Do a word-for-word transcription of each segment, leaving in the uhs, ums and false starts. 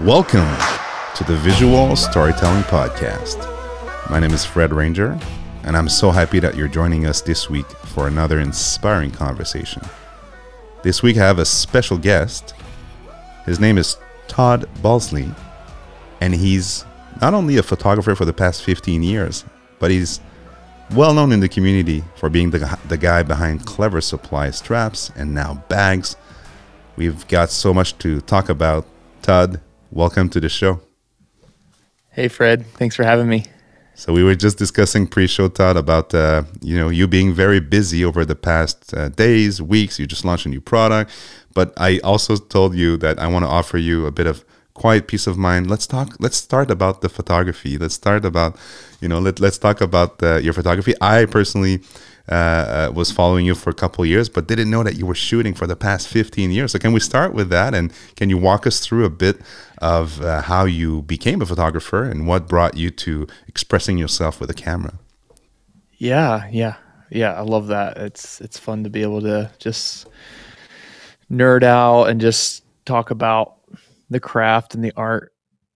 Welcome to the Visual Storytelling Podcast. My name is Fred Ranger, and I'm so happy that you're joining us this week for another inspiring conversation. This week I have a special guest. His name is Todd Balsley, and he's not only a photographer for the past fifteen years, but he's well known in the community for being the, the guy behind Clever Supply straps and now bags. We've got so much to talk about. Todd, welcome to the show. Hey, Fred. Thanks for having me. So we were just discussing pre-show, Todd, about uh, you know you being very busy over the past uh, days, weeks. You just launched a new product, but I also told you that I want to offer you a bit of quiet peace of mind. Let's talk. Let's start about the photography. Let's start about you know let let's talk about uh, your photography. I personally uh, uh, was following you for a couple of years, but didn't know that you were shooting for the past fifteen years. So can we start with that? And can you walk us through a bit of uh, how you became a photographer and what brought you to expressing yourself with a camera? Yeah, yeah, yeah. I love that. It's it's fun to be able to just nerd out and just talk about the craft and the art.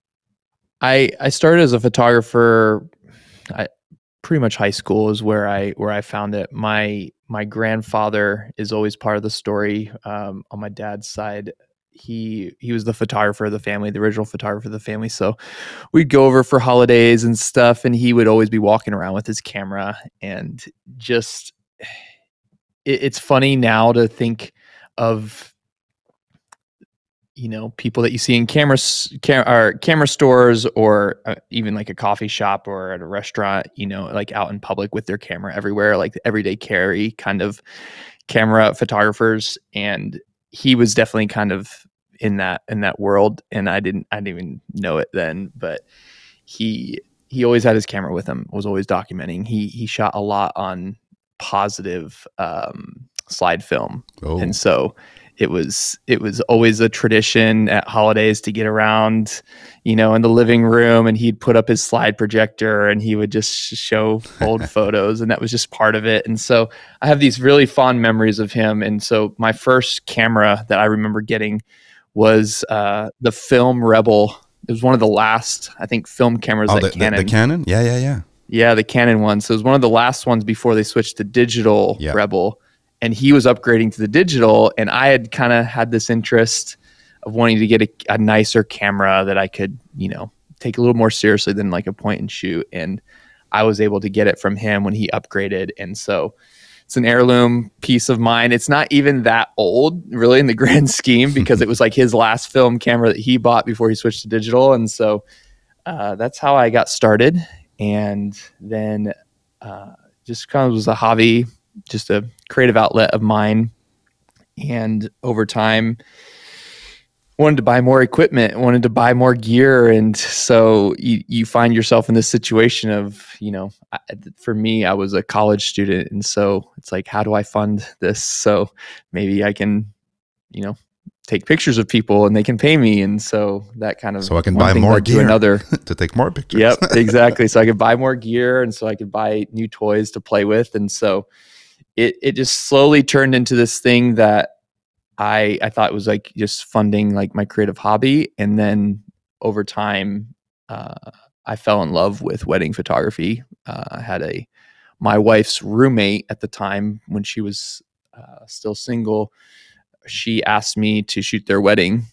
I I started as a photographer. I pretty much high school is where I where I found it. My my grandfather is always part of the story. Um, on my dad's side, he he was the photographer of the family, the original photographer of the family. So we'd go over for holidays and stuff, and he would always be walking around with his camera. And just it, it's funny now to think of, you know, people that you see in camera, cam- or camera stores, or uh, even like a coffee shop or at a restaurant, you know, like out in public with their camera everywhere, like the everyday carry kind of camera photographers. And he was definitely kind of in that, in that world. And I didn't, I didn't even know it then, but he, he always had his camera with him, was always documenting. He, he shot a lot on positive um, slide film. Oh. And so it was, it was always a tradition at holidays to get around, you know, in the living room, and he'd put up his slide projector and he would just show old photos, and that was just part of it. And so I have these really fond memories of him. And so my first camera that I remember getting was uh, the Film Rebel. It was one of the last, I think, film cameras oh, that the, Canon. The, the Canon? Yeah, yeah, yeah. Yeah, the Canon one. So it was one of the last ones before they switched to digital yeah. Rebel. And he was upgrading to the digital, and I had kind of had this interest of wanting to get a, a nicer camera that I could, you know, take a little more seriously than like a point and shoot. And I was able to get it from him when he upgraded. And so it's an heirloom piece of mine. It's not even that old, really, in the grand scheme, because it was like his last film camera that he bought before he switched to digital. And so uh, that's how I got started. And then uh, just kind of was a hobby, just a creative outlet of mine. And over time, wanted to buy more equipment, wanted to buy more gear. And so you, you find yourself in this situation of, you know, I, for me, I was a college student. And so it's like, how do I fund this? So maybe I can, you know, take pictures of people and they can pay me. And so that kind of, so I can buy more gear to another to take more pictures. Yep, exactly. So I could buy more gear, and so I could buy new toys to play with. And so it, it just slowly turned into this thing that I, I thought was like just funding like my creative hobby. And then over time, uh, I fell in love with wedding photography. Uh, I had a, my wife's roommate at the time when she was uh, still single, she asked me to shoot their wedding.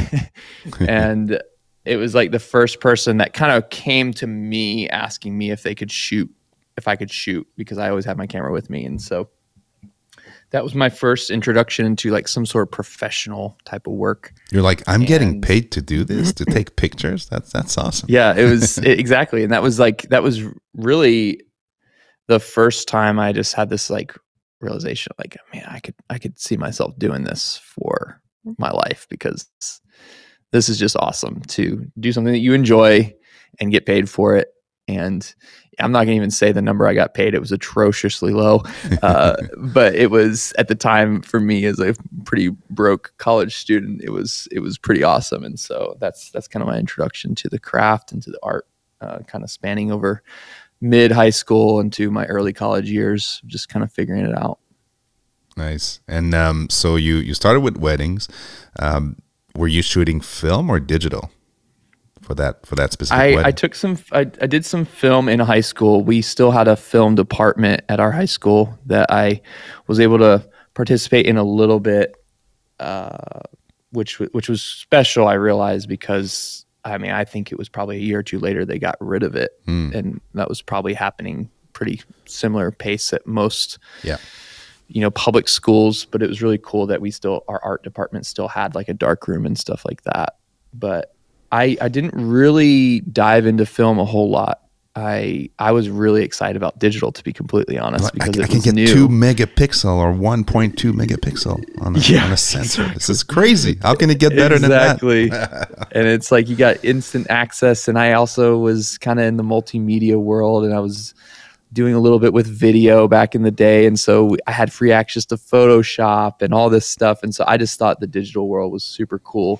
And it was like the first person that kind of came to me asking me if they could shoot, if I could shoot, because I always had my camera with me. And so that was my first introduction into like some sort of professional type of work. You're like, I'm and getting paid to do this, to take pictures. That's, that's awesome. Yeah, it was it, exactly. And that was like, that was really the first time I just had this like realization, like, man, I could, I could see myself doing this for my life, because this is just awesome to do something that you enjoy and get paid for it. And I'm not gonna even say the number I got paid. It was atrociously low. Uh, but it was, at the time, for me as a pretty broke college student, it was, it was pretty awesome. And so that's, that's kind of my introduction to the craft and to the art, uh, kind of spanning over mid high school into my early college years, just kind of figuring it out. Nice. And um, so you, you started with weddings. Um, were you shooting film or digital? for that for that specific I, wedding? I took some, I, I did some film in high school. We still had a film department at our high school that I was able to participate in a little bit, uh, which which was special, I realized, because I mean, I think it was probably a year or two later they got rid of it. Hmm. And that was probably happening pretty similar pace at most, Yeah. you know, public schools. But it was really cool that we still, our art department still had like a dark room and stuff like that. But I, I didn't really dive into film a whole lot. I I was really excited about digital, to be completely honest, because I, I it can was get new. two megapixel or one point two megapixel on a, Yeah, on a sensor. exactly. This is crazy. How can it get better exactly. than that? And it's like you got instant access. And I also was kind of in the multimedia world, and I was doing a little bit with video back in the day. And so I had free access to Photoshop and all this stuff. And so I just thought the digital world was super cool,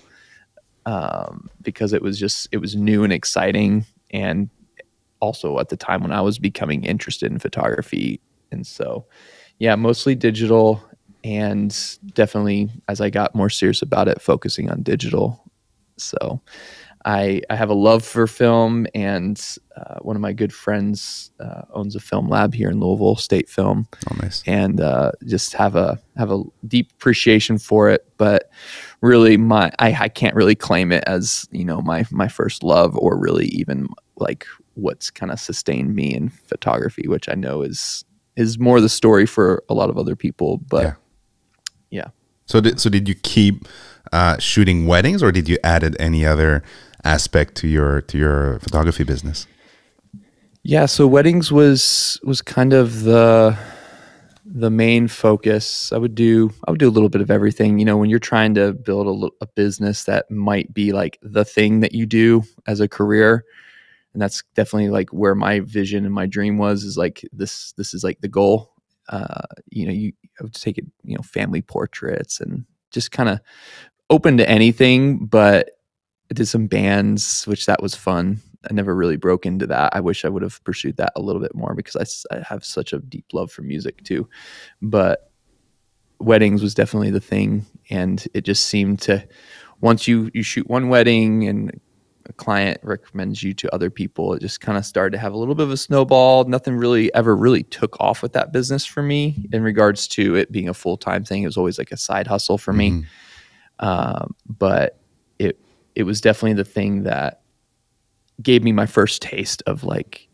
um, because it was just, it was new and exciting. And also at the time when I was becoming interested in photography. And so, yeah, mostly digital, and definitely as I got more serious about it, focusing on digital. So I, I have a love for film, and uh, one of my good friends uh, owns a film lab here in Louisville, State Film. Oh, nice. And uh, just have a have a deep appreciation for it. But really, my I, I can't really claim it as, you know, my my first love, or really even like what's kind of sustained me in photography, which I know is is more the story for a lot of other people. But Yeah. yeah. So did, so did you keep uh, shooting weddings, or did you added any other aspect to your to your photography business? Yeah, so weddings was was kind of the the main focus. I would do I would do a little bit of everything. You know, when you're trying to build a, li- a business that might be like the thing that you do as a career, and that's definitely like where my vision and my dream was, is like this this is like the goal. Uh, you know, you I would take it, you know, family portraits and just kind of open to anything. But I did some bands, which that was fun. I never really broke into that. I wish I would have pursued that a little bit more, because I, s- I have such a deep love for music too. But weddings was definitely the thing. And it just seemed to, once you, you shoot one wedding and a client recommends you to other people, it just kind of started to have a little bit of a snowball. Nothing really ever really took off with that business for me in regards to it being a full-time thing. It was always like a side hustle for me. Mhm. Um, but it, it was definitely the thing that gave me my first taste of like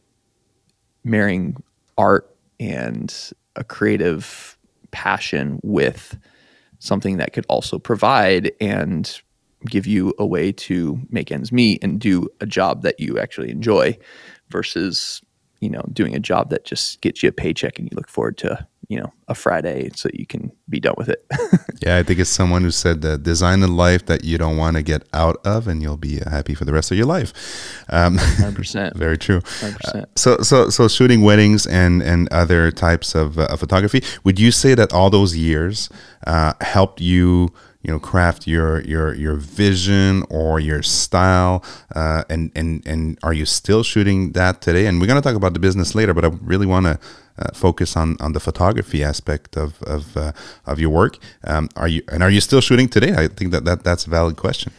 marrying art and a creative passion with something that could also provide and give you a way to make ends meet and do a job that you actually enjoy, versus, you know, doing a job that just gets you a paycheck and you look forward to, you know, a Friday so you can be done with it. Yeah, I think it's someone who said that design a life that you don't want to get out of, and you'll be happy for the rest of your life. Um, one hundred percent. Very true. one hundred percent. Uh, so, so, so shooting weddings and and other types of, uh, of photography. Would you say that all those years uh, helped you, you know, craft your your your vision or your style? Uh, and and and are you still shooting that today? And we're gonna talk about the business later, but I really want to uh, focus on on the photography aspect of of uh, of your work. Um, are you and are you still shooting today? I think that, that that's a valid question.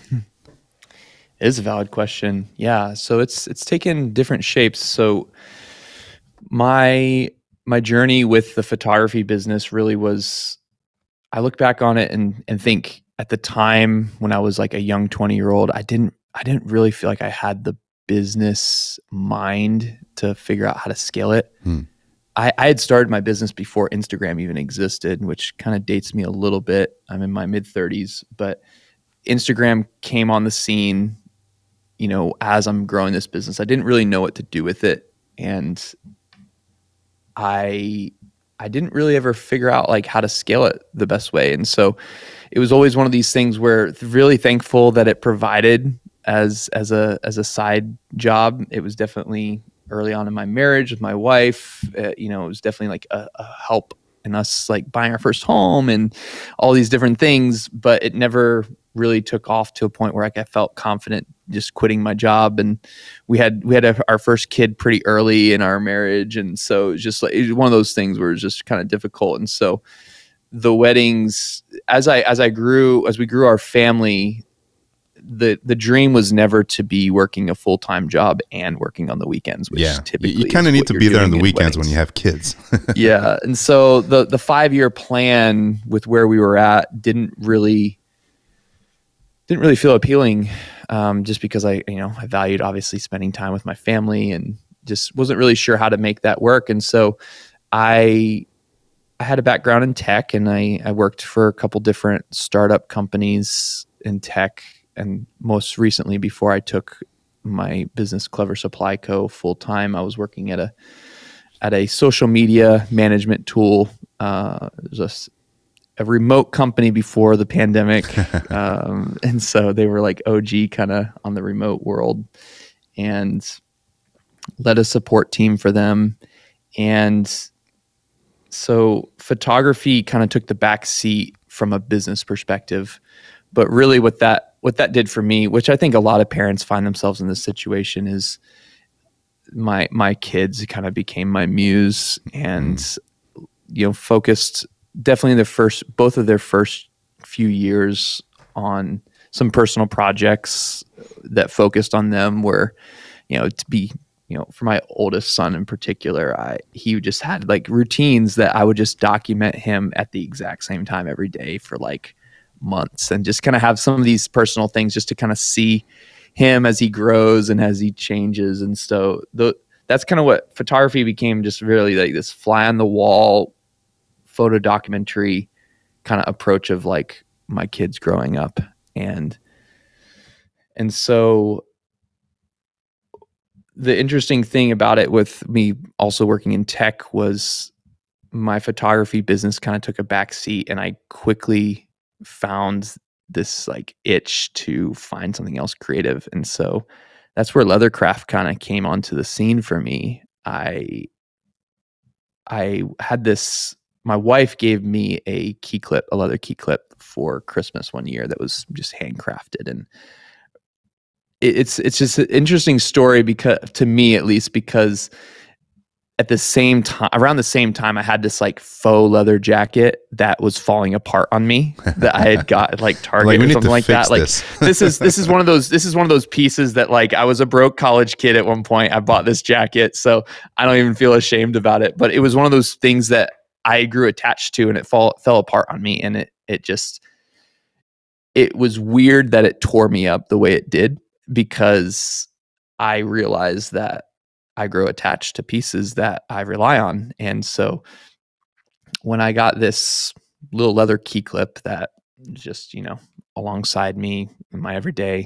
It is a valid question. Yeah. So it's it's taken different shapes. So my my journey with the photography business really was, I look back on it and and think at the time when I was like a young twenty year old, I didn't I didn't really feel like I had the business mind to figure out how to scale it. Hmm. I, I had started my business before Instagram even existed, which kind of dates me a little bit. I'm in my mid thirties, but Instagram came on the scene, you know, as I'm growing this business. I didn't really know what to do with it. And I I didn't really ever figure out like how to scale it the best way. And so it was always one of these things where really thankful that it provided as as a as a side job. It was definitely early on in my marriage with my wife. Uh, you know, it was definitely like a, a help in us like buying our first home and all these different things, but it never really took off to a point where like I felt confident just quitting my job. And we had we had a, our first kid pretty early in our marriage, and so it was just like it was one of those things where it was just kind of difficult. And so the weddings, as I as I grew as we grew our family, the the dream was never to be working a full-time job and working on the weekends, which yeah. typically you, you kind of need to be there on the weekends when you have kids. Yeah. And so the the five-year plan with where we were at didn't really didn't really feel appealing, um, just because I, you know, I valued obviously spending time with my family and just wasn't really sure how to make that work. And so I I had a background in tech, and I, I worked for a couple different startup companies in tech. And most recently, before I took my business, Clever Supply Co., full time, I was working at a at a social media management tool. Uh, it was a, a remote company before the pandemic, um, and so they were like O G kind of on the remote world, and led a support team for them. And so photography kind of took the back seat from a business perspective. But really what that what that did for me, which I think a lot of parents find themselves in this situation, is my my kids kind of became my muse, and mm. you know, focused definitely the first both of their first few years on some personal projects that focused on them, were, you know, to be, you know, for my oldest son in particular, I, he just had like routines that I would just document him at the exact same time every day for like months, and just kind of have some of these personal things just to kind of see him as he grows and as he changes. And so the, that's kind of what photography became, just really like this fly on the wall photo documentary kind of approach of like my kids growing up. And, and so the interesting thing about it with me also working in tech was my photography business kind of took a back seat, and I quickly found this like itch to find something else creative. And so that's where Leathercraft kind of came onto the scene for me. I, I had this, my wife gave me a key clip, a leather key clip for Christmas one year that was just handcrafted. And it's it's just an interesting story, because to me at least, because at the same time, around the same time, I had this like faux leather jacket that was falling apart on me that I had got at like Target like, or something like that. Like this. this is this is one of those this is one of those pieces that, like, I was a broke college kid at one point. I bought this jacket, so I don't even feel ashamed about it. But it was one of those things that I grew attached to, and it fall fell apart on me, and it it just it was weird that it tore me up the way it did, because I realized that I grow attached to pieces that I rely on. And so when I got this little leather key clip that just, you know, alongside me in my everyday,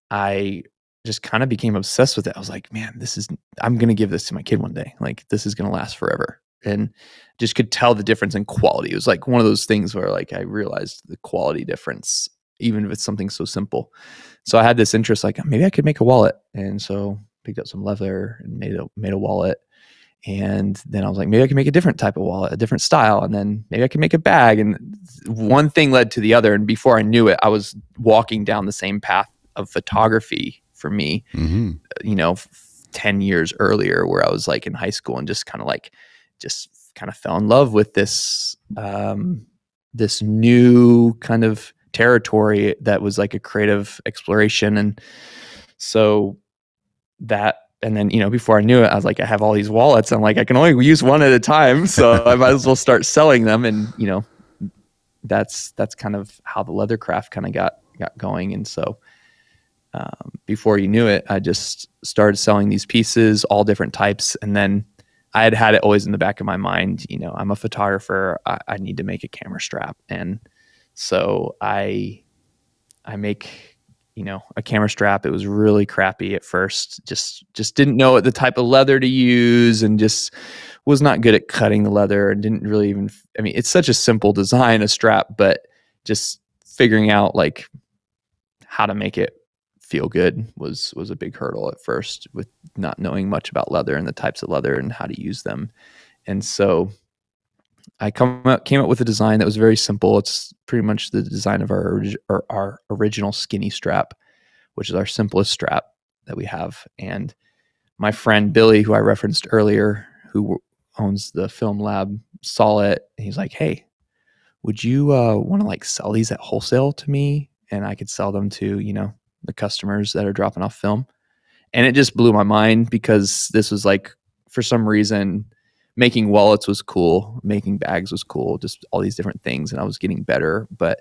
I just kind of became obsessed with it. I was like, man, this is, I'm going to give this to my kid one day. Like, this is going to last forever. And just could tell the difference in quality. It was like one of those things where like I realized the quality difference, even if it's something so simple. So I had this interest, like maybe I could make a wallet. And so picked up some leather and made a made a wallet. And then I was like, maybe I can make a different type of wallet, a different style. And then maybe I can make a bag. And one thing led to the other. And before I knew it, I was walking down the same path of photography for me, mm-hmm. you know, ten years earlier, where I was like in high school and just kind of like, just kind of fell in love with this, um, this new kind of territory that was like a creative exploration. And so that, and then, you know, before I knew it, I was like, I have all these wallets. I'm like, I can only use one at a time, so I might as well start selling them. And, you know, that's, that's kind of how the Leathercraft kind of got, got going. And so, um, before you knew it, I just started selling these pieces, all different types. And then I had had it always in the back of my mind, you know, I'm a photographer. I, I need to make a camera strap. And so I, I make, you know, a camera strap. It was really crappy at first. Just, just didn't know what the type of leather to use, and just was not good at cutting the leather, and didn't really even, I mean, it's such a simple design, a strap, but just figuring out like how to make it feel good was, was a big hurdle at first, with not knowing much about leather and the types of leather and how to use them. And so I come up, came up with a design that was very simple. It's pretty much the design of our, our, our original skinny strap, which is our simplest strap that we have. And my friend Billy, who I referenced earlier, who owns the Film Lab, saw it. And he's like, hey, would you uh, want to like sell these at wholesale to me? And I could sell them to, you know, the customers that are dropping off film. And it just blew my mind because this was like, for some reason, making wallets was cool, making bags was cool, just all these different things. And I was getting better. But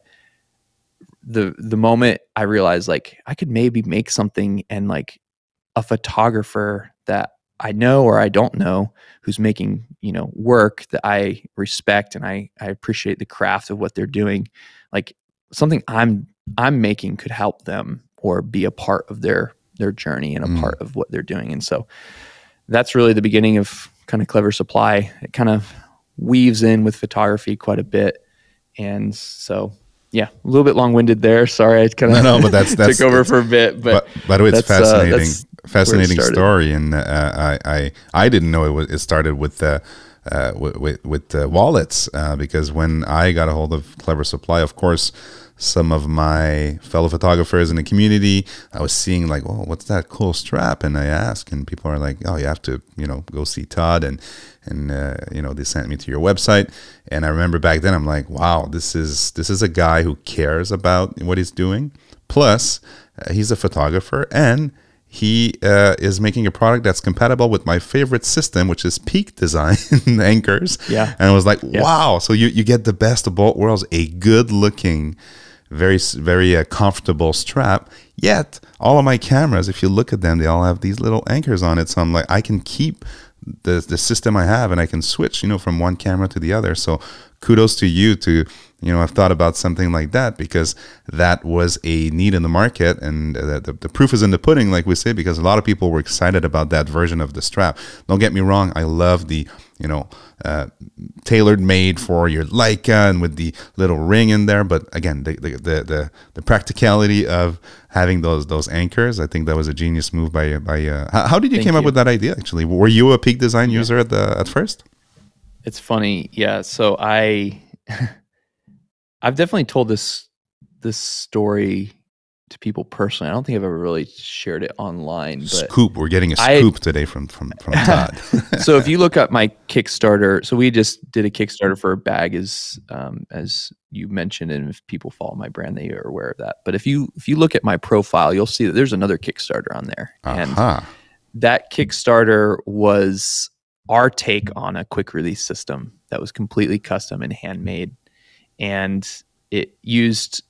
the the moment I realized like I could maybe make something, and like a photographer that I know or I don't know who's making, you know, work that I respect and I I appreciate the craft of what they're doing, like something I'm I'm making could help them or be a part of their their journey and a mm. part of what they're doing. And so that's really the beginning of kind of Clever Supply. It kind of weaves in with photography quite a bit. And so, yeah, a little bit long-winded there. Sorry, I kind of no, no, but that's, that's took over that's, for a bit. But, but by the way, it's fascinating, uh, that's fascinating story. And uh, I, I, I didn't know it was, it started with, uh, uh, with, with, with uh, wallets, uh, because when I got a hold of Clever Supply, of course, some of my fellow photographers in the community, I was seeing like, oh, what's that cool strap? And I ask, and people are like, oh, you have to, you know, go see Todd, and and uh, you know, they sent me to your website. And I remember back then, I'm like, wow, this is this is a guy who cares about what he's doing. Plus, uh, he's a photographer, and he uh, is making a product that's compatible with my favorite system, which is Peak Design anchors. Yeah, and I was like, yeah. wow, so you you get the best of both worlds: a good looking, very very uh, comfortable strap, yet all of my cameras, if you look at them, they all have these little anchors on it. So I'm like, I can keep the the system I have, and I can switch, you know, from one camera to the other. So kudos to you to, you know, have thought about something like that, because that was a need in the market, and the, the, the proof is in the pudding, like we say, because a lot of people were excited about that version of the strap. Don't get me wrong, I love the, you know, uh, tailored made for your Leica and with the little ring in there. But again, the the the, the, the practicality of having those those anchors, I think that was a genius move by by. Uh, how, how did you Thank came you. up with that idea? Actually, were you a Peak Design user at the at first? It's funny, yeah. So I, I've definitely told this this story to people personally. I don't think I've ever really shared it online. But Scoop, we're getting a I, scoop today from from from Todd. So if you look at my Kickstarter, so we just did a Kickstarter for a bag, as um, as you mentioned, and if people follow my brand, they are aware of that. But if you if you look at my profile, you'll see that there's another Kickstarter on there, uh-huh. and that Kickstarter was our take on a quick release system that was completely custom and handmade. And it used,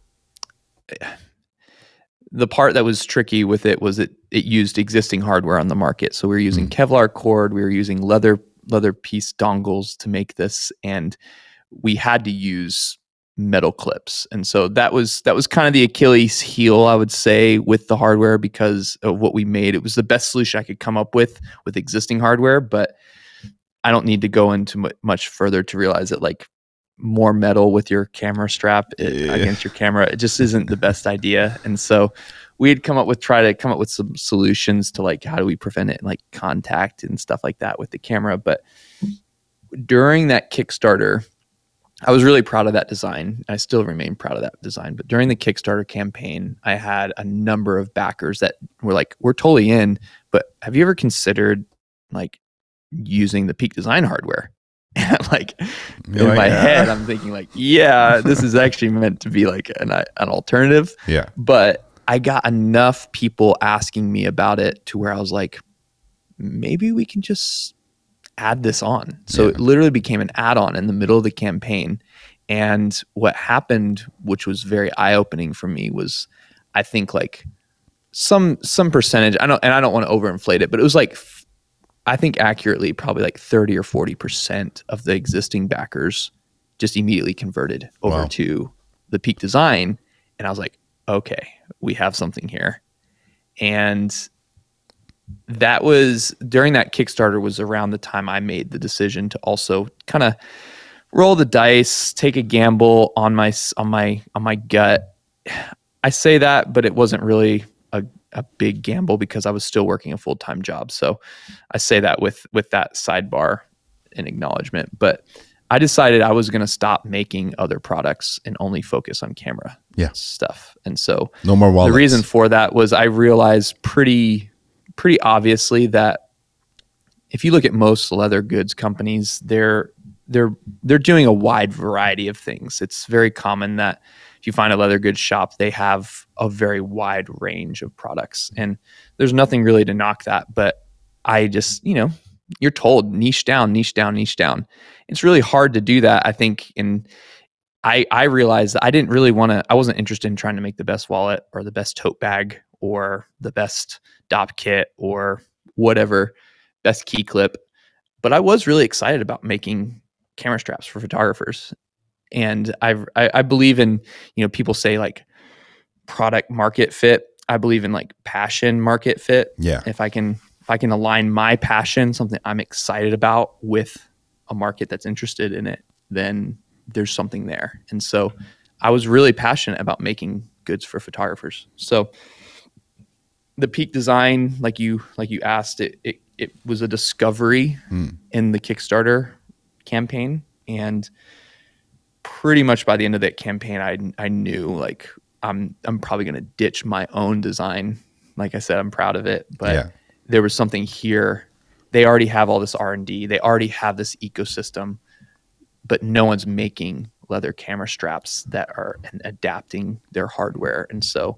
the part that was tricky with it was it, it used existing hardware on the market. So we were using mm. Kevlar cord, we were using leather, leather piece dongles to make this, and we had to use metal clips. And so that was that was kind of the Achilles heel, I would say, with the hardware, because of what we made. It was the best solution I could come up with with existing hardware, but I don't need to go into m- much further to realize that like more metal with your camera strap it, yeah. against your camera, it just isn't the best idea. And so we had come up with try to come up with some solutions to like, how do we prevent it, like contact and stuff like that with the camera. But during that Kickstarter, I was really proud of that design. I still remain proud of that design. But during the Kickstarter campaign, I had a number of backers that were like, we're totally in, but have you ever considered like using the Peak Design hardware? And like You're in like, my yeah. head, I'm thinking like, yeah, this is actually meant to be like an, an alternative. Yeah. But I got enough people asking me about it to where I was like, maybe we can just add this on. So yeah. it literally became an add-on in the middle of the campaign. And what happened, which was very eye-opening for me, was I think like some some percentage, I don't and I don't want to overinflate it, but it was like I think accurately probably like thirty or forty percent of the existing backers just immediately converted over wow. to the Peak Design. And I was like, okay, we have something here. And that was during that Kickstarter was around the time I made the decision to also kind of roll the dice, take a gamble on my on my on my gut. I say that, but it wasn't really a, a big gamble because I was still working a full-time job. So I say that with with that sidebar in acknowledgement. But I decided I was going to stop making other products and only focus on camera yeah. stuff. And so no more wallets. The reason for that was I realized pretty pretty obviously that if you look at most leather goods companies, they're they're they're doing a wide variety of things. It's very common that if you find a leather goods shop, they have a very wide range of products, and there's nothing really to knock that. But I just, you know, you're told niche down, niche down, niche down. It's really hard to do that, I think. And I, I realized that I didn't really want to, I wasn't interested in trying to make the best wallet or the best tote bag or the best D O P kit or whatever, best key clip. But I was really excited about making camera straps for photographers. And I've, I, I believe in, you know, people say like product market fit. I believe in like passion market fit. Yeah. If I can, if I can align my passion, something I'm excited about, with a market that's interested in it, then there's something there. And so I was really passionate about making goods for photographers. So the Peak design, like you, like you asked, it, it, it was a discovery mm. in the Kickstarter campaign. And pretty much by the end of that campaign, I, I knew like, I'm, I'm probably going to ditch my own design. Like I said, I'm proud of it, but yeah. there was something here. They already have all this R and D. They already have this ecosystem, but no one's making leather camera straps that are and adapting their hardware. And so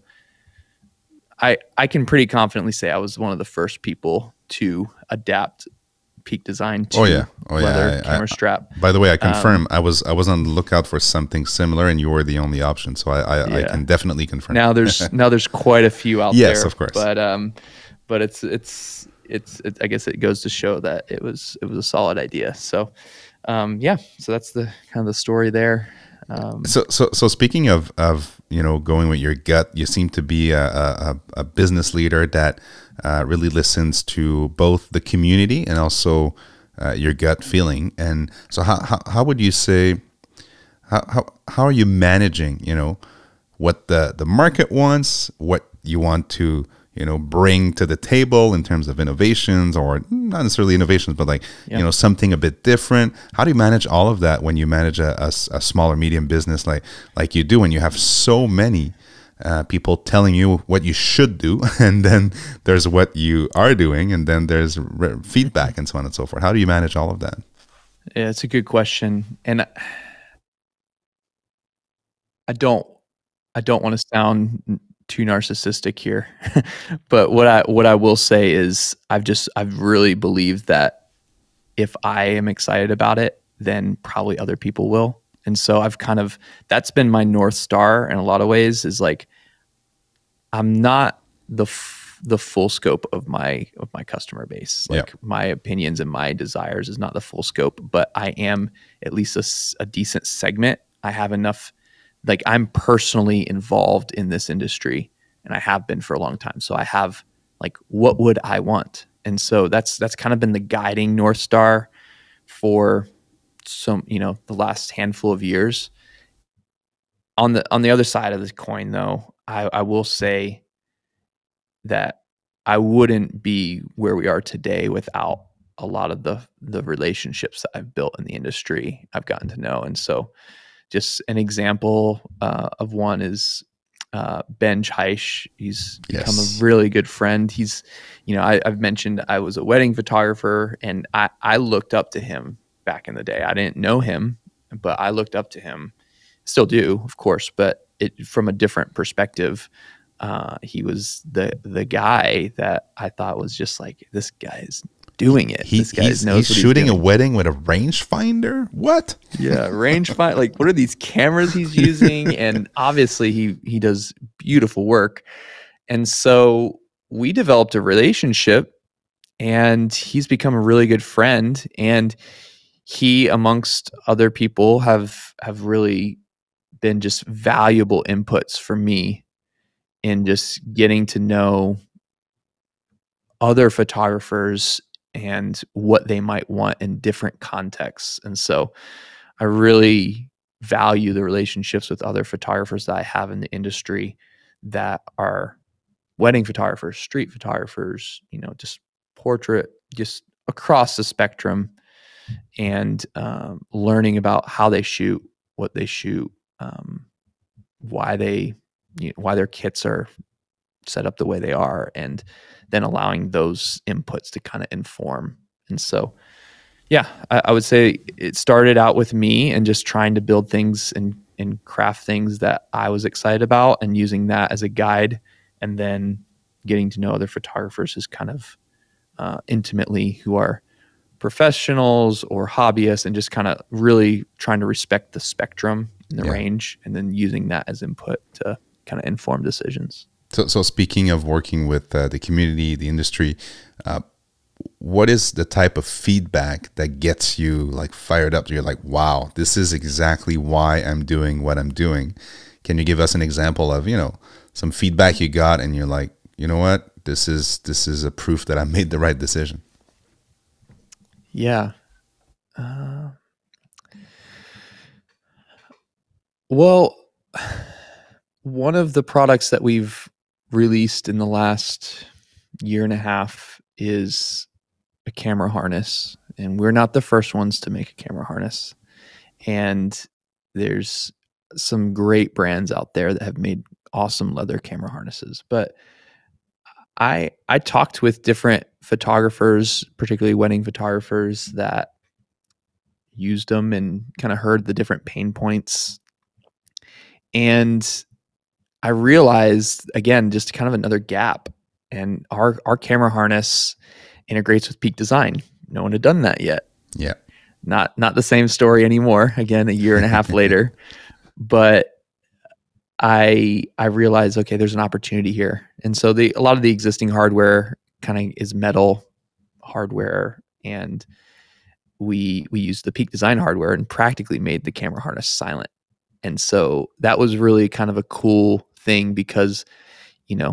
I I can pretty confidently say I was one of the first people to adapt Peak design to oh, yeah. Oh, leather yeah. I, camera I, strap. By the way, I confirm um, I was I was on the lookout for something similar, and you were the only option. So I I, yeah. I can definitely confirm. Now there's now there's quite a few out yes, there. Yes, of course. But um, but it's it's it's it, I guess it goes to show that it was it was a solid idea. So um, yeah, so that's the kind of the story there. Um, so so so speaking of of you know going with your gut, you seem to be a a, a business leader that uh, really listens to both the community and also uh, your gut feeling. And so how, how how would you say how how how are you managing you know what the the market wants, what you want to you know bring to the table in terms of innovations, or not necessarily innovations, but like yeah. you know something a bit different? How do you manage all of that when you manage a, a, a small or medium business like like you do, and you have so many uh, people telling you what you should do, and then there's what you are doing, and then there's re- feedback and so on and so forth? How do you manage all of that? Yeah, it's a good question, and I don't I don't want to sound too narcissistic here, but what I what I will say is I've just I've really believed that if I am excited about it, then probably other people will. And so I've kind of that's been my North Star in a lot of ways, is like I'm not the f- the full scope of my of my customer base. Like yeah. my opinions and my desires is not the full scope, but I am at least a, a decent segment. I have enough. Like I'm personally involved in this industry, and I have been for a long time. So I have like, what would I want? And so that's, that's kind of been the guiding North Star for some, you know, the last handful of years. On the, on the other side of this coin though, I, I will say that I wouldn't be where we are today without a lot of the, the relationships that I've built in the industry, I've gotten to know. And so just an example uh, of one is uh, Ben Heisch. He's become yes. a really good friend. He's, you know, I, I've mentioned I was a wedding photographer, and I, I looked up to him back in the day. I didn't know him, but I looked up to him. Still do, of course, but it from a different perspective. Uh, he was the the guy that I thought was just like, this guy is doing it. He, this guy he's, knows he's what shooting he's a wedding with a rangefinder. What? Yeah, rangefinder. Like, what are these cameras he's using? And obviously, he he does beautiful work. And so we developed a relationship, and he's become a really good friend. And he, amongst other people, have have really been just valuable inputs for me in just getting to know other photographers and what they might want in different contexts. And so I really value the relationships with other photographers that I have in the industry that are wedding photographers, street photographers, you know, just portrait, just across the spectrum, and um, learning about how they shoot, what they shoot, um, why they, you know, why their kits are set up the way they are, and then allowing those inputs to kind of inform. And so, yeah, I, I would say it started out with me and just trying to build things and and craft things that I was excited about and using that as a guide, and then getting to know other photographers is kind of uh, intimately who are professionals or hobbyists, and just kind of really trying to respect the spectrum and the Yeah. range, and then using that as input to kind of inform decisions. So, so speaking of working with uh, the community, the industry, uh, what is the type of feedback that gets you like fired up? You're like, wow, this is exactly why I'm doing what I'm doing. Can you give us an example of, you know, some feedback you got and you're like, you know what, this is, this is a proof that I made the right decision? Yeah. Uh, well, one of the products that we've released in the last year and a half is a camera harness, and we're not the first ones to make a camera harness. And there's some great brands out there that have made awesome leather camera harnesses. But I I talked with different photographers, particularly wedding photographers, that used them and kind of heard the different pain points. And I realized, again, just kind of another gap. And our our camera harness integrates with Peak Design. No one had done that yet. Yeah. Not not the same story anymore. Again, a year and a half later. But I I realized, okay, there's an opportunity here. And so the a lot of the existing hardware kind of is metal hardware, and we we used the Peak Design hardware and practically made the camera harness silent. And so that was really kind of a cool thing, because, you know,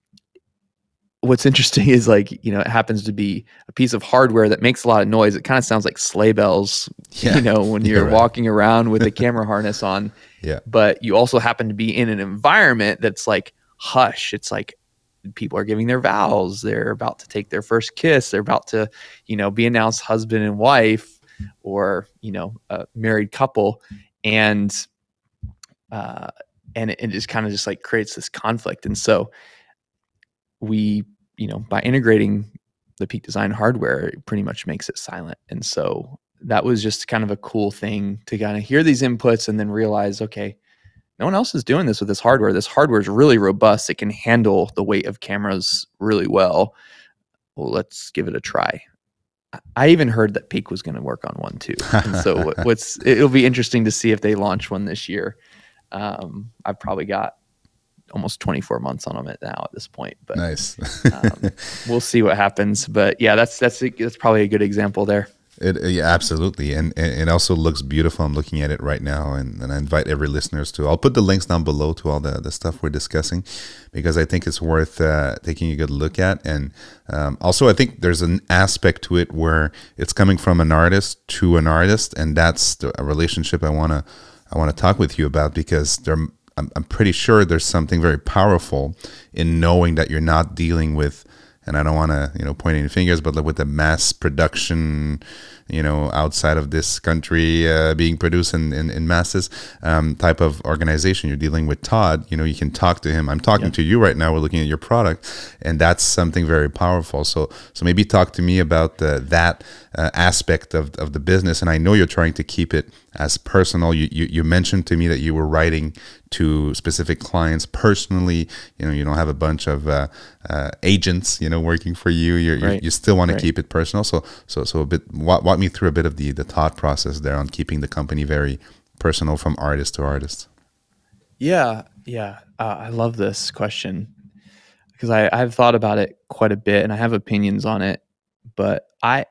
what's interesting is, like, you know, it happens to be a piece of hardware that makes a lot of noise. It kind of sounds like sleigh bells, Yeah. you know, when you're You're right. walking around with a camera harness on. Yeah. But you also happen to be in an environment that's like hush. It's like people are giving their vows. They're about to take their first kiss. They're about to, you know, be announced husband and wife, or, you know, a married couple. And, uh, and it, it just kind of just like creates this conflict. And so we, you know, by integrating the Peak Design hardware, it pretty much makes it silent. And so that was just kind of a cool thing to kind of hear these inputs and then realize, okay, no one else is doing this with this hardware. This hardware is really robust. It can handle the weight of cameras really well. Well, let's give it a try. I even heard that Peak was going to work on one too. And so what's, it'll be interesting to see if they launch one this year. Um, I've probably got almost twenty-four months on them at now at this point, but Nice. um, we'll see what happens. But yeah, that's, that's, a, that's probably a good example there. It, yeah, absolutely. And, and it also looks beautiful. I'm looking at it right now, and, and I invite every listeners to, I'll put the links down below to all the, the stuff we're discussing, because I think it's worth uh, taking a good look at. And um, also, I think there's an aspect to it where it's coming from an artist to an artist, and that's the, a relationship I want to I want to talk with you about, because there, I'm, I'm pretty sure there's something very powerful in knowing that you're not dealing with, and I don't want to, you know, point any fingers, but like with the mass production, you know, outside of this country uh, being produced in, in, in masses um, type of organization. You're dealing with Todd, you know, you can talk to him. I'm talking Yeah. to you right now. We're looking at your product, and that's something very powerful. So, so maybe talk to me about uh, that uh, aspect of, of the business. And I know you're trying to keep it as personal. You, you, you mentioned to me that you were writing to specific clients personally. You know, you don't have a bunch of uh, uh, agents, you know, working for you. You're, Right. you you still want Right. to keep it personal. So, so, so a bit. Walk, walk me through a bit of the the thought process there on keeping the company very personal from artist to artist. Yeah. Yeah. Uh, I love this question, because I, I've thought about it quite a bit and I have opinions on it, but I,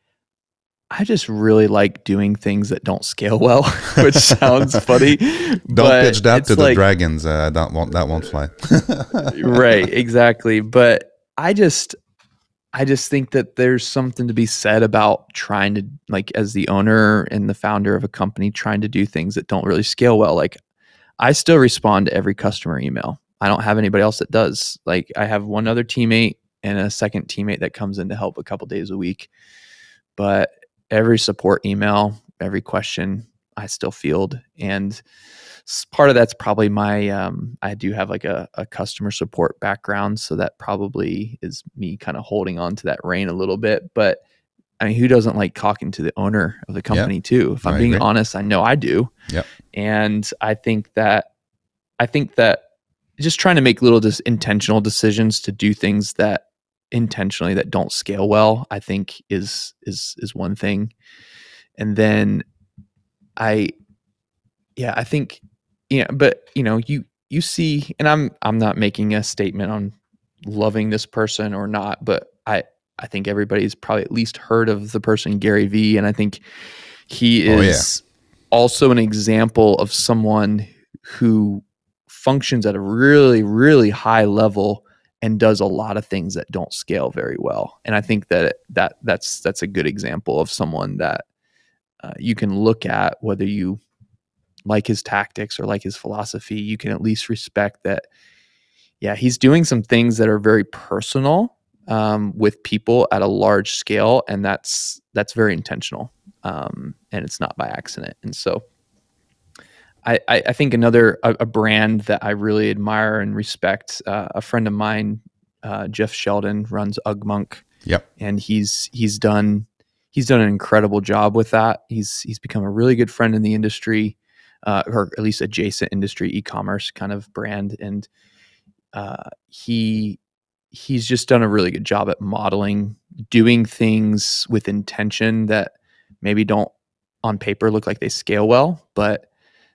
I just really like doing things that don't scale well, which sounds funny. Don't but pitch that it's to the like- dragons. Uh, that won't that won't fly. Right, exactly. But I just I just think that there's something to be said about trying to, like, as the owner and the founder of a company, trying to do things that don't really scale well. Like, I still respond to every customer email. I don't have anybody else that does. Like, I have one other teammate and a second teammate that comes in to help a couple days a week. But every support email, every question, I still field. And s- part of that's probably my, um, I do have like a, a customer support background. So that probably is me kind of holding on to that rein a little bit. But I mean, who doesn't like talking to the owner of the company Yeah, too? If I'm I being agree. honest, I know I do. Yep. And I think that, I think that just trying to make little just intentional decisions to do things that intentionally that don't scale well, I think is, is, is one thing. And then I, yeah, I think, yeah, but you know, you, you see, and I'm, I'm not making a statement on loving this person or not, but I, I think everybody's probably at least heard of the person Gary Vee. And I think he Oh yeah. is also an example of someone who functions at a really, really high level and does a lot of things that don't scale very well. And I think that that that's that's a good example of someone that uh, you can look at, whether you like his tactics or like his philosophy, you can at least respect that. Yeah, he's doing some things that are very personal um, with people at a large scale, and that's that's very intentional, um, and it's not by accident. And so, I, I, I think another a, a brand that I really admire and respect, uh, a friend of mine, uh, Jeff Sheldon, runs UGMonk, Yep. and he's he's done he's done an incredible job with that. He's he's become a really good friend in the industry, uh, or at least adjacent industry, e-commerce kind of brand, and uh, he he's just done a really good job at modeling doing things with intention that maybe don't on paper look like they scale well, but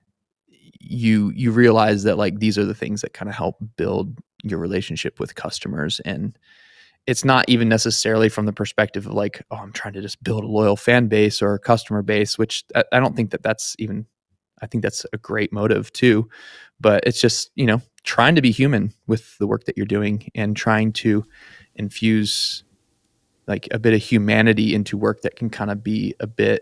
you you realize that like these are the things that kind of help build your relationship with customers. And it's not even necessarily from the perspective of like, oh, I'm trying to just build a loyal fan base or a customer base, which I, I don't think that that's even, I think that's a great motive too, but it's just, you know, trying to be human with the work that you're doing and trying to infuse like a bit of humanity into work that can kind of be a bit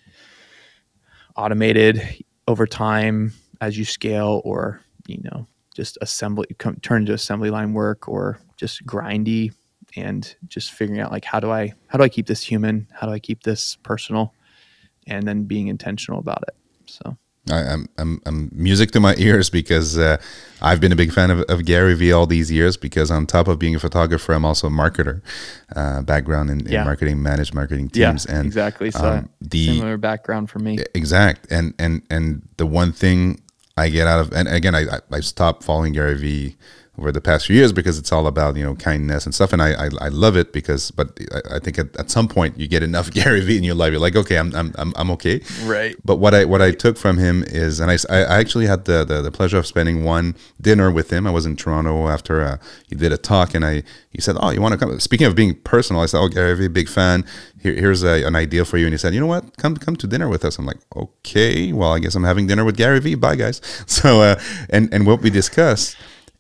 automated over time as you scale, or, you know, just assembly, come, turn into assembly line work, or just grindy, and just figuring out like, how do I, how do I keep this human? How do I keep this personal? And then being intentional about it. So. I, I'm, I'm, I'm music to my ears, because uh, I've been a big fan of, of Gary Vee all these years, because on top of being a photographer, I'm also a marketer, uh, background in, in Yeah. marketing, managed marketing teams. Yeah, and exactly. So um, the similar background for me. exact. And, and, and the one thing I get out of, and again, I, I, I stopped following Gary Vee over the past few years because it's all about, you know, kindness and stuff. And I, I, I love it because, but I, I think at, at some point you get enough Gary Vee in your life. You're like, okay, I'm, I'm, I'm, I'm okay. Right. But what I, what I took from him is, and I, I actually had the, the, the pleasure of spending one dinner with him. I was in Toronto after uh, he did a talk, and I, he said, oh, you want to come? Speaking of being personal, I said, oh, Gary Vee, big fan. Here, here's a, an idea for you. And he said, you know what? Come, come to dinner with us. I'm like, okay, well, I guess I'm having dinner with Gary Vee. Bye, guys. So, uh, and, and what we discussed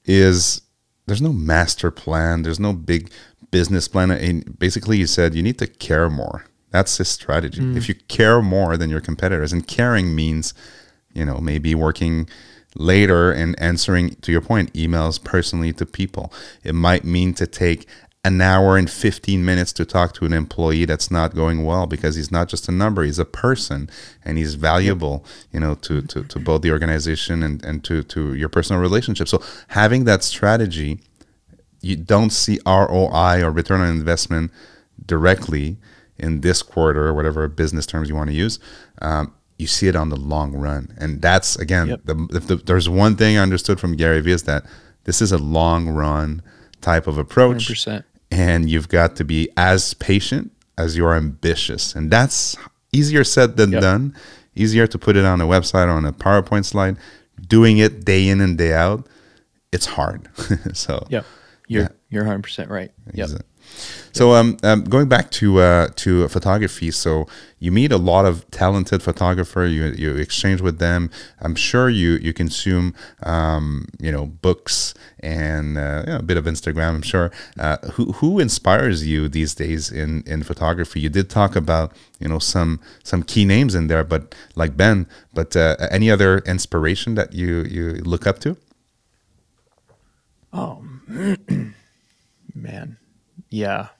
is, there's no master plan. There's no big business plan. And basically, he said, you need to care more. That's his strategy. Mm. If you care more than your competitors, and caring means, you know, maybe working later and answering, to your point, emails personally to people. It might mean to take an hour and fifteen minutes to talk to an employee that's not going well, because he's not just a number, he's a person, and he's valuable, you know, to, to, to both the organization and, and to, to your personal relationship. So having that strategy, you don't see R O I or return on investment directly in this quarter, or whatever business terms you want to use. Um, you see it on the long run. And that's, again, yep. the, if the, there's one thing I understood from Gary Vee, is that this is a long run type of approach. one hundred percent. And you've got to be as patient as you're ambitious. And that's easier said than yep. done. Easier to put it on a website or on a PowerPoint slide. Doing it day in and day out, it's hard. So yeah, you're yeah. you're one hundred percent right. Yep. Exactly. So um, um, going back to uh, to photography, so you meet a lot of talented photographers. You you exchange with them. I'm sure you you consume um, you know, books and uh, yeah, a bit of Instagram. I'm sure. Uh, who who inspires you these days in, in photography? You did talk about, you know, some some key names in there, but like Ben. But uh, any other inspiration that you you look up to? Oh man. Yeah.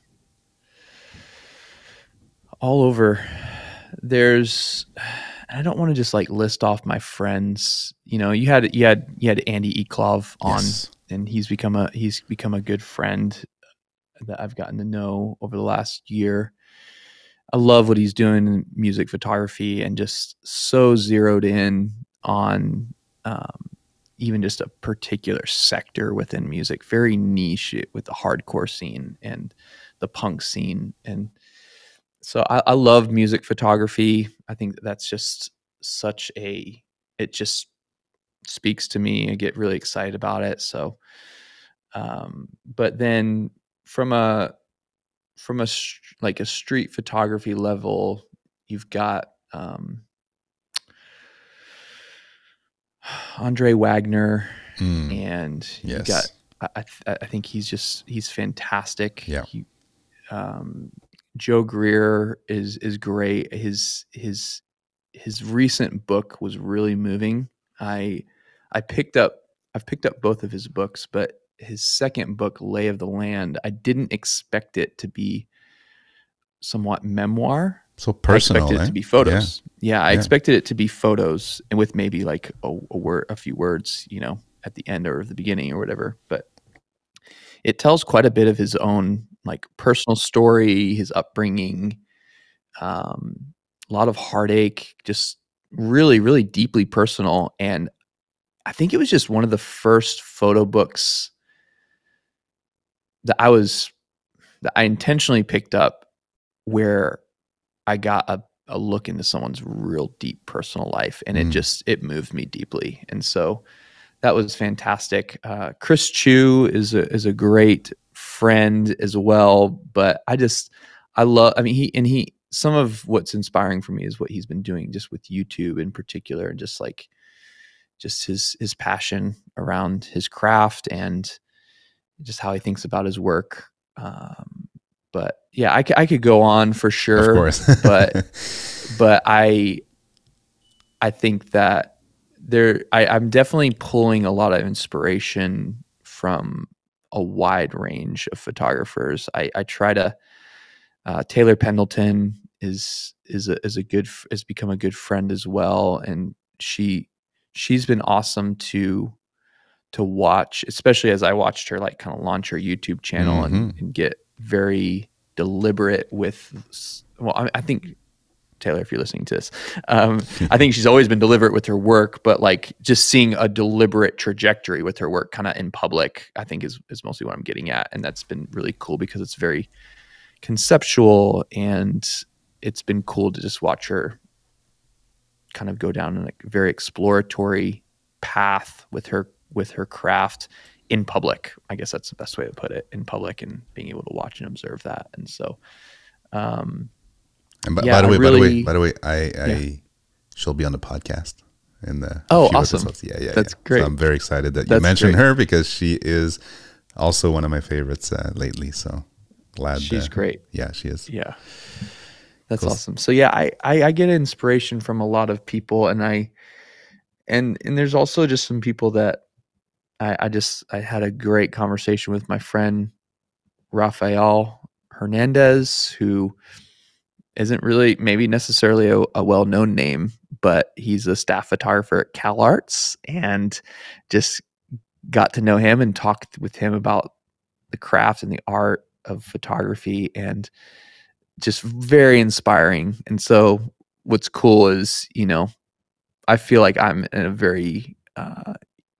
All over. There's, I don't want to just like list off my friends. You know, you had you had you had Andy Eklov on, yes. and he's become a he's become a good friend that I've gotten to know over the last year. I love what he's doing in music photography, and just so zeroed in on um, even just a particular sector within music, very niche with the hardcore scene and the punk scene. And so I, I love music photography. I think that that's just such a, it just speaks to me. I get really excited about it. So, um, but then from a, from a, like a street photography level, you've got, um, Andre Wagner, Mm, and you yes. got, I, I, I think he's just, he's fantastic. Yeah. He, um, Joe Greer is, is great. His, his, his recent book was really moving. I, I picked up, I've picked up both of his books, but his second book, Lay of the Land, I didn't expect it to be somewhat memoir. So personal, I expected eh? it to be photos. Yeah, yeah I Yeah. expected it to be photos, and with maybe like a, a word, a few words, you know, at the end or the beginning or whatever. But it tells quite a bit of his own like personal story, his upbringing, um, a lot of heartache, just really, really deeply personal. And I think it was just one of the first photo books that I was that I intentionally picked up where I got a, a look into someone's real deep personal life, and it Mm. just, it moved me deeply. And so that was fantastic. Uh, Chris Chu is a, is a great friend as well, but I just, I love, I mean, he, and he, some of what's inspiring for me is what he's been doing just with YouTube in particular, and just like, just his, his passion around his craft and just how he thinks about his work. Um, But yeah, I, I could go on for sure. Of course. but but I I think that there I, I'm definitely pulling a lot of inspiration from a wide range of photographers. I, I try to uh, Taylor Pendleton is is a is a good has become a good friend as well, and she she's been awesome to to watch, especially as I watched her like kind of launch her YouTube channel Mhm. and, and get very deliberate with, well, I, I think Taylor, if you're listening to this, um, I think she's always been deliberate with her work, but like just seeing a deliberate trajectory with her work kind of in public, I think is, is mostly what I'm getting at. And that's been really cool because it's very conceptual, and it's been cool to just watch her kind of go down in a very exploratory path with her, with her craft in public. I guess that's the best way to put it, in public, and being able to watch and observe that. And so, um, And by, yeah, by the I way, really- by the way, by the way, I, I Yeah. she'll be on the podcast in the Oh, few awesome. episodes. Yeah, yeah, That's yeah. great. So I'm very excited that you That's mentioned great. her, because she is also one of my favorites uh, lately. So glad She's uh, great. Yeah, she is. Yeah. That's Cool. awesome. So yeah, I, I, I get inspiration from a lot of people, and I, and, and there's also just some people that I, I just, I had a great conversation with my friend, Rafael Hernandez, who isn't really maybe necessarily a, a well-known name, but he's a staff photographer at CalArts, and just got to know him and talked with him about the craft and the art of photography, and just very inspiring. And so what's cool is, you know, I feel like I'm in a very, uh,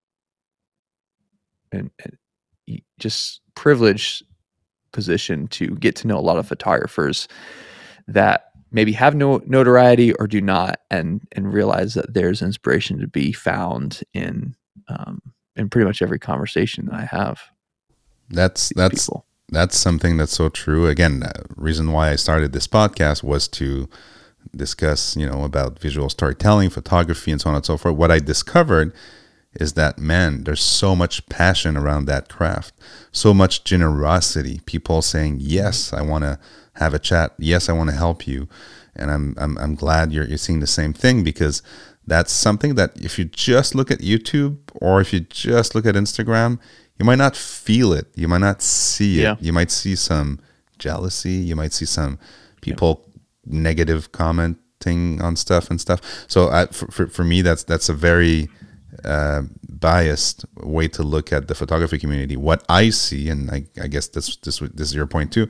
and, and just privileged position to get to know a lot of photographers that maybe have no notoriety or do not, and and realize that there's inspiration to be found in um, in pretty much every conversation that I have That's with that's people. that's something that's so true. Again, uh, reason why I started this podcast was to discuss, you know, about visual storytelling, photography, and so on and so forth. What I discovered is that, man, there's so much passion around that craft, so much generosity. People saying, "Yes, I want to have a chat. Yes, I want to help you," and I'm I'm I'm glad you're you're seeing the same thing, because that's something that if you just look at YouTube or if you just look at Instagram, you might not feel it. You might not see it. Yeah. You might see some jealousy. You might see some people negative commenting on stuff and stuff. So I, for, for for me, that's that's a very uh, biased way to look at the photography community. What I see, and I, I guess this this this is your point too,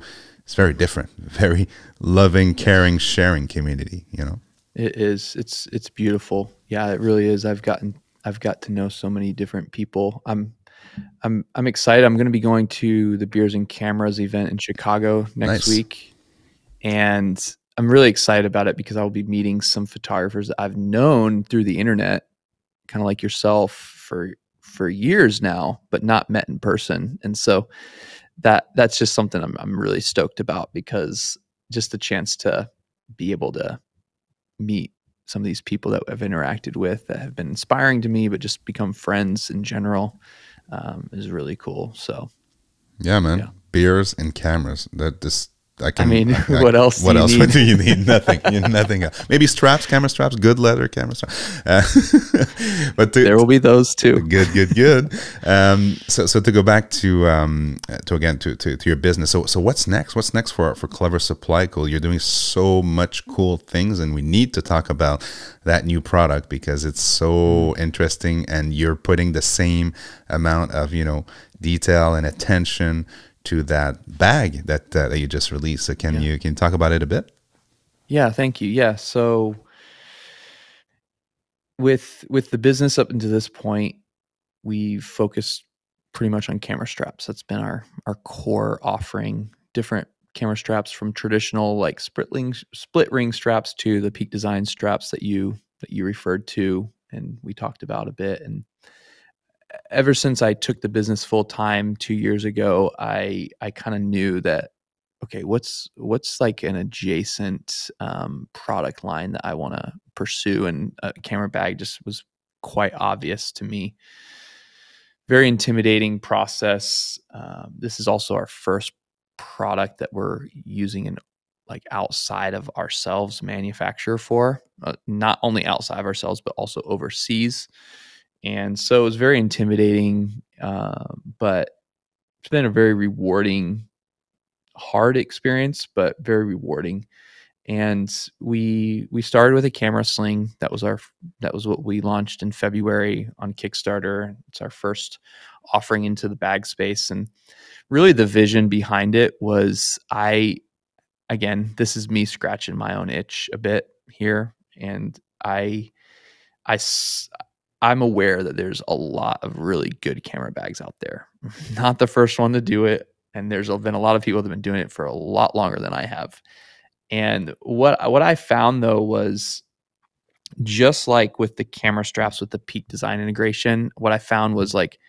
it's very different, very loving, caring, sharing community, you know? It is. It's it's beautiful. Yeah, it really is. I've gotten I've got to know so many different people. I'm I'm I'm excited. I'm going to be going to the Beers and Cameras event in Chicago next Nice. week, and I'm really excited about it because I will be meeting some photographers that I've known through the internet, kind of like yourself, for for years now, but not met in person. And so that that's just something I'm I'm really stoked about, because just the chance to be able to meet some of these people that I've interacted with that have been inspiring to me, but just become friends in general, um, is really cool. So, Yeah, man. yeah. Beers and cameras. That this I can. I mean, I, I, what else? What do you else? Need? What do you need? Nothing. You need nothing else. Maybe straps, camera straps, good leather camera straps. Uh, but to, there will be those too. Good, good, good. Um, so, so to go back to um, to again to, to to your business. So, so what's next? What's next for for Clever Supply Co? You're doing so much cool things, and we need to talk about that new product because it's so interesting, and you're putting the same amount of, you know, detail and attention to that bag that uh, that you just released. So can yeah. you can you talk about it a bit? Yeah, thank you. Yeah, so with with the business up until this point, we've focused pretty much on camera straps. That's been our our core offering. Different camera straps, from traditional like split ring split ring straps to the Peak Design straps that you that you referred to and we talked about a bit. And ever since I took the business full time two years ago, I I kind of knew that, okay, what's what's like an adjacent um, product line that I want to pursue, and a camera bag just was quite obvious to me. Very intimidating process. Um, this is also our first product that we're using in like outside of ourselves manufacture for, uh, not only outside of ourselves but also overseas. And so it was very intimidating, uh, but it's been a very rewarding, hard experience, but very rewarding. And we we started with a camera sling. That was our that was what we launched in February on Kickstarter. It's our first offering into the bag space. And really the vision behind it was, I again, this is me scratching my own itch a bit here. And I I I'm aware that there's a lot of really good camera bags out there. Not the first one to do it. And there's been a lot of people that have been doing it for a lot longer than I have. And what what I found though was, just like with the camera straps with the Peak Design integration, what I found was like,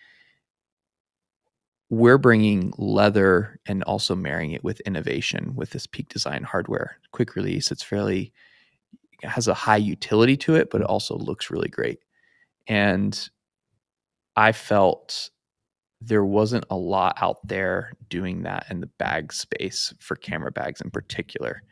we're bringing leather and also marrying it with innovation with this Peak Design hardware. Quick release. It's fairly, it has a high utility to it, but it also looks really great. And I felt there wasn't a lot out there doing that in the bag space for camera bags in particular.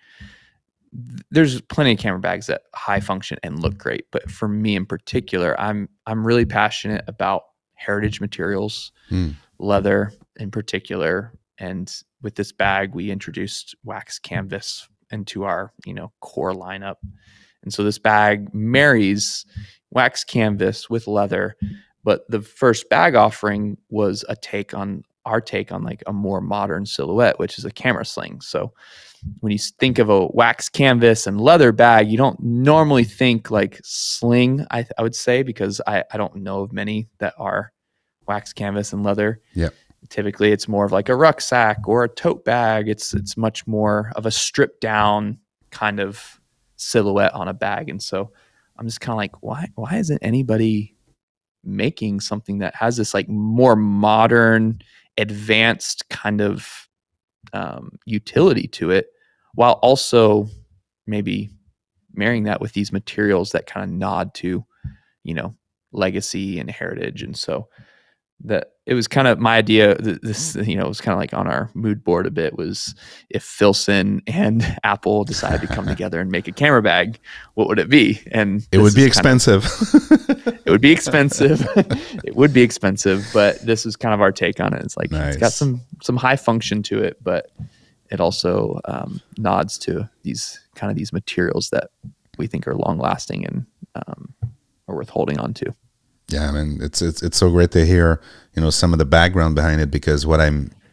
There's plenty of camera bags that high function and look great, but for me in particular, I'm I'm really passionate about heritage materials, mm. leather in particular. And with this bag, we introduced wax canvas into our, you know, core lineup. And so this bag marries wax canvas with leather, but the first bag offering was a take on our take on like a more modern silhouette, which is a camera sling. So when you think of a wax canvas and leather bag, you don't normally think like sling, I, I would say, because I, I don't know of many that are wax canvas and leather. Yeah. Typically it's more of like a rucksack or a tote bag. It's it's much more of a stripped down kind of silhouette on a bag. And so I'm just kind of like, why why isn't anybody making something that has this like more modern, advanced kind of um, utility to it, while also maybe marrying that with these materials that kind of nod to, you know, legacy and heritage. And so that it was kind of my idea. This, you know, it was kind of like on our mood board a bit, was if Filson and Apple decided to come together and make a camera bag, what would it be? And it would be expensive. Of, it would be expensive. It would be expensive, but this is kind of our take on it. It's like, nice. It's got some, some high function to it, but it also um, nods to these kind of these materials that we think are long lasting and um, are worth holding on to. Yeah, I mean, it's it's it's so great to hear, you know, some of the background behind it, because what I'm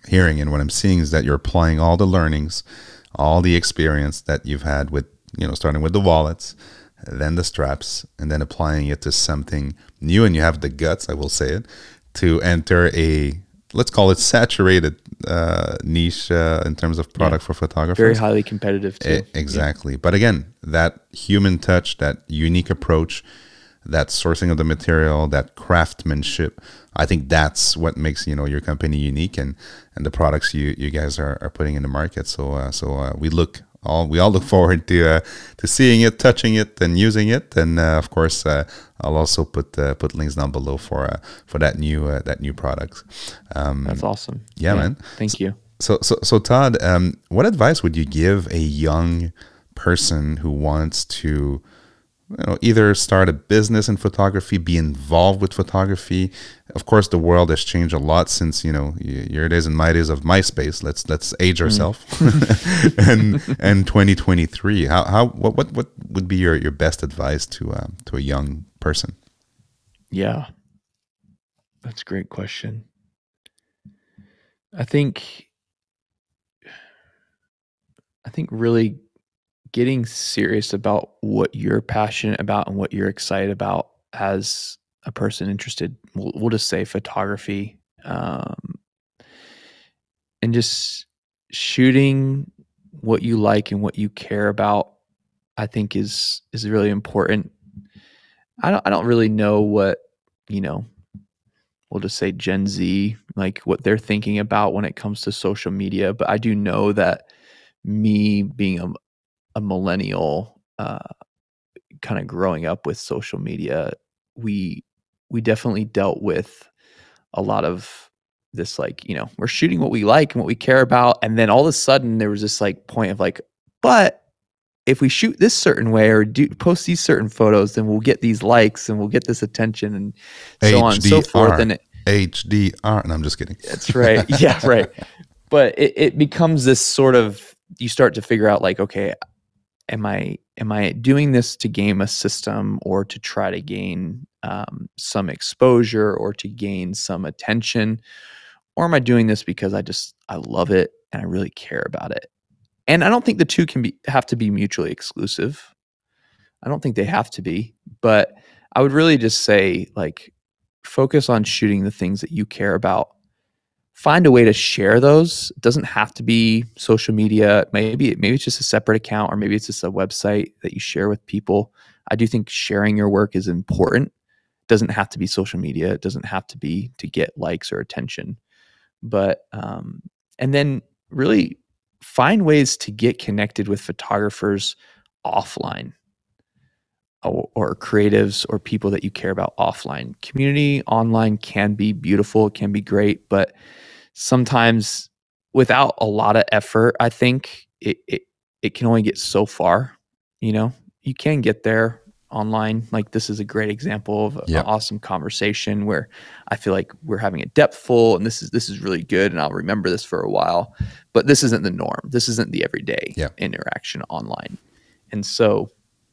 hearing and what I'm seeing is that you're applying all the learnings, all the experience that you've had with, you know, starting with the wallets, then the straps, and then applying it to something new. And you have the guts, I will say it, to enter a, let's call it saturated uh, niche uh, in terms of product yeah. for photographers. Very highly competitive too. E- exactly. Yeah. But again, that human touch, that unique approach, that sourcing of the material, that craftsmanship, I think that's what makes, you know, your company unique, and, and the products you, you guys are, are putting in the market. So uh, so uh, we look all we all look forward to uh, to seeing it, touching it, and using it. And uh, of course, uh, I'll also put uh, put links down below for uh, for that new uh, that new product. Um, that's awesome. Yeah, yeah, man. Thank you. So so so Todd, um, what advice would you give a young person who wants to, you know, either start a business in photography, be involved with photography? Of course, the world has changed a lot since, you know, your days and my days of MySpace. Let's let's age ourselves. Mm. and and twenty twenty-three. How how what what what would be your, your best advice to um, to a young person? Yeah, that's a great question. I think I think really getting serious about what you're passionate about and what you're excited about as a person interested, we'll, we'll just say photography, um, and just shooting what you like and what you care about, I think is, is really important. I don't, I don't really know what, you know, we'll just say Gen Z, like what they're thinking about when it comes to social media. But I do know that me being a, a millennial, uh, kind of growing up with social media, we we definitely dealt with a lot of this, like, you know, we're shooting what we like and what we care about, and then all of a sudden there was this like point of like, but if we shoot this certain way or do post these certain photos, then we'll get these likes and we'll get this attention and so on and so forth. And it, H D R, and I'm just kidding. That's right. Yeah, right. But it, it becomes this sort of, you start to figure out like, okay, am I am I doing this to game a system or to try to gain um, some exposure or to gain some attention, or am I doing this because I just I love it and I really care about it? And I don't think the two can be have to be mutually exclusive. I don't think they have to be, but I would really just say, like, focus on shooting the things that you care about. Find a way to share those. It doesn't have to be social media. Maybe maybe it's just a separate account, or maybe it's just a website that you share with people. I do think sharing your work is important. It doesn't have to be social media. It doesn't have to be to get likes or attention. But um, and then really find ways to get connected with photographers offline, or, or creatives or people that you care about offline. Community online can be beautiful, it can be great, but sometimes without a lot of effort, I think it, it it can only get so far. You know, you can get there online. Like, this is a great example of yeah. an awesome conversation where I feel like we're having a depthful, and this is this is really good, and I'll remember this for a while. But this isn't the norm. This isn't the everyday yeah. interaction online. And so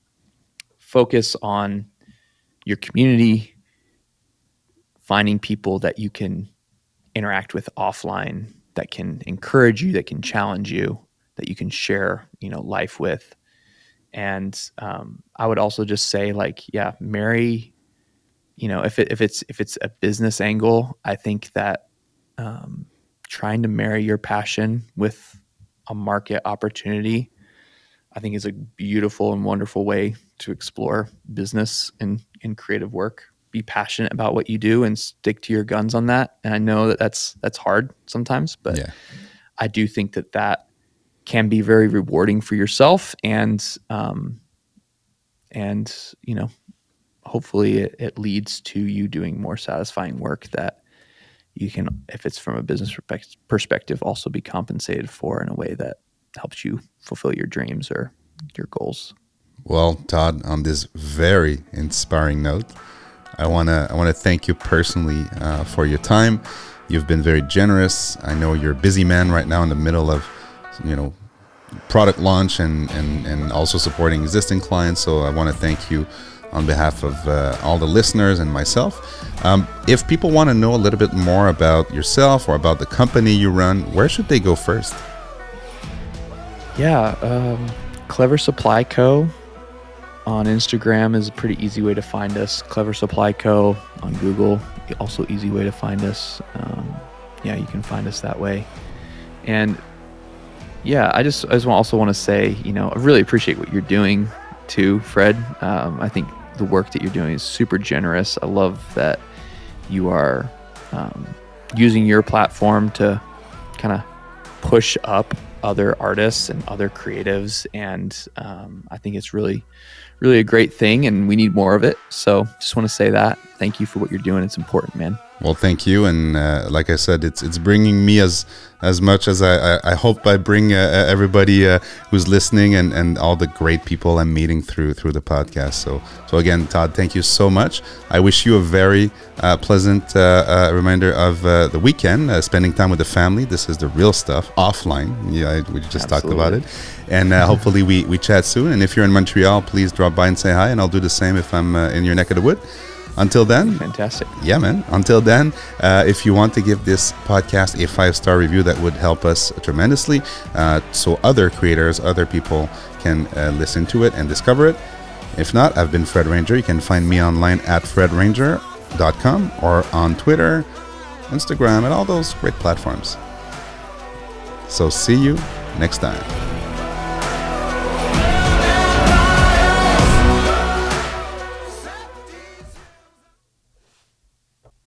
focus on your community, finding people that you can interact with offline, that can encourage you, that can challenge you, that you can share, you know, life with. And um, I would also just say, like, yeah, marry, you know, if it, if it's, if it's a business angle, I think that um, trying to marry your passion with a market opportunity, I think is a beautiful and wonderful way to explore business and, and creative work. Be passionate about what you do and stick to your guns on that. And I know that that's, that's hard sometimes, but yeah. I do think that that can be very rewarding for yourself. And, um, and, you know, hopefully it, it leads to you doing more satisfying work that you can, if it's from a business perspective, also be compensated for in a way that helps you fulfill your dreams or your goals. Well, Todd, on this very inspiring note, I want to I want to thank you personally uh, for your time. You've been very generous. I know you're a busy man right now in the middle of, you know, product launch and, and, and also supporting existing clients. So I want to thank you on behalf of uh, all the listeners and myself. Um, if people want to know a little bit more about yourself or about the company you run, where should they go first? Yeah, um, Clever Supply Co. on Instagram is a pretty easy way to find us. Clever Supply Co. on Google, also easy way to find us. Um, yeah, you can find us that way. And yeah, I just I just also want to say, you know, I really appreciate what you're doing too, Fred. Um, I think the work that you're doing is super generous. I love that you are um, using your platform to kind of push up other artists and other creatives, and um, I think it's really, really a great thing, and we need more of it. So just want to say that. Thank you for what you're doing. It's important, man. Well, thank you, and uh, like I said, it's it's bringing me as as much as I, I, I hope I bring uh, everybody uh, who's listening, and, and all the great people I'm meeting through through the podcast. So so again, Todd, thank you so much. I wish you a very uh, pleasant uh, uh, reminder of uh, the weekend, uh, spending time with the family. This is the real stuff, offline. Yeah, we just Absolutely. talked about it, and uh, hopefully we we chat soon. And if you're in Montreal, please drop by and say hi, and I'll do the same if I'm uh, in your neck of the wood. Until then, fantastic. Yeah, man. Until then, uh, if you want to give this podcast a five-star review, that would help us tremendously, uh, so other creators, other people can uh, listen to it and discover it. If not, I've been Fred Ranger. You can find me online at fred ranger dot com or on Twitter, Instagram, and all those great platforms. So see you next time.